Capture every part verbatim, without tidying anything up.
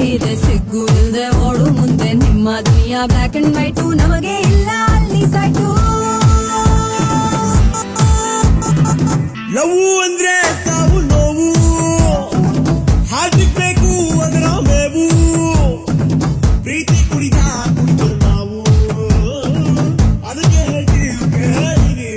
ಇದೆ ಸಿಗ್ಗು ಇಲ್ದೆ ಓಡು ಮುಂದೆ ನಿಮ್ಮ ದುನಿಯಾ ಬ್ಲಾಕ್ ಅಂಡ್ ವೈಟು ನಮಗೆ ಇಲ್ಲ ಅಲ್ಲಿ ಸೈಟು ಲವ್ ಅಂದ್ರೆ ಸಾವು ನೋವು ಹಾಡಿಬೇಕು ಅದರ ಮೇವು ಪ್ರೀತಿ ಕುಡಿದ ಕುಡಿದು ನಾವು ಅದಕ್ಕೆ ಹೇಳ್ತೀವಿ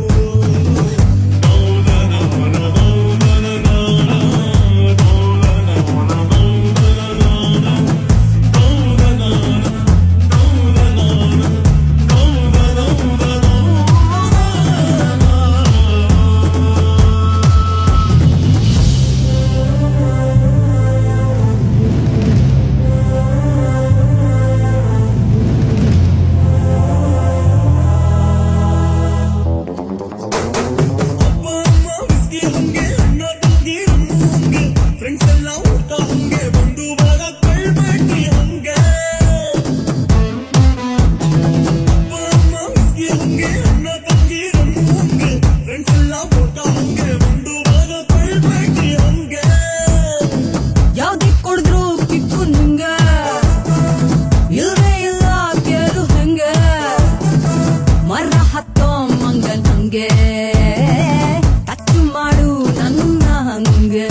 ಟಚ್ ಮಾಡು ನನ್ನ ಹಂಗೆ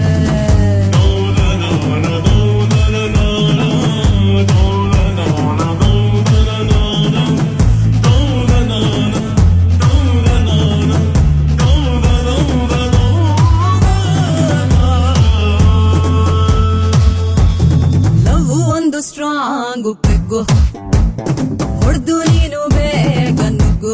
ಲವ್ ಒಂದು ಸ್ಟ್ರಾಂಗ್ ಪೆಗ್ಗು ಹೊಡೆದು ನೀನು ಬೇಗ ನುಗ್ಗು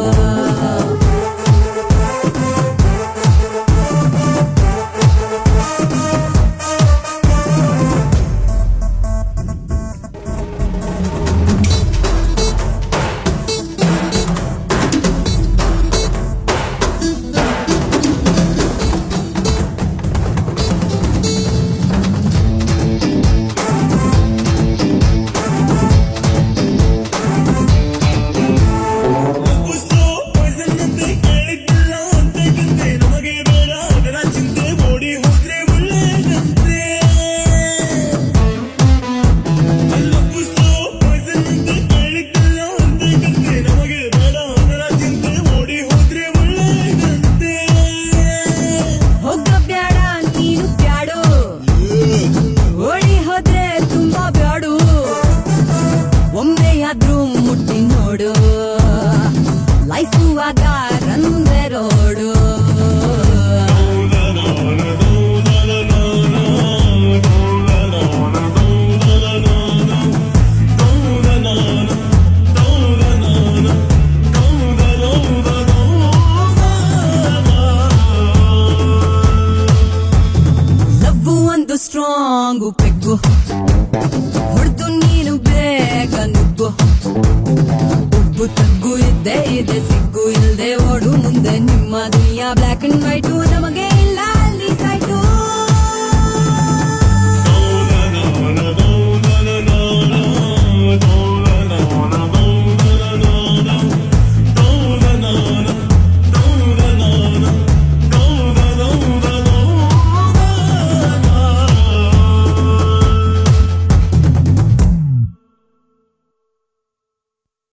ಒಮ್ಮೆಯಾದ್ರೂ ಮುಟ್ಟಿ ನೋಡು ಲೈಫು ಆಗಾರಂದ್ರೆ ರೋಡು ಲವ್ ಒಂದು ಸ್ಟ್ರಾಂಗು ಪೆಗ್ಗು ಹೊಡೆದು ನೀನು ಬೇಗ ನುಗ್ಗು ಉಬ್ಬು ತಗ್ಗು ಇದ್ದೇ ಇದೆ ಸಿಗ್ಗು ಇಲ್ದೆ ಓಡು ಮುಂದೆ ನಿಮ್ಮ ದುನಿಯಾ ಬ್ಲಾಕ್ ಅಂಡ್ ವೈಟು ನಮಗೆ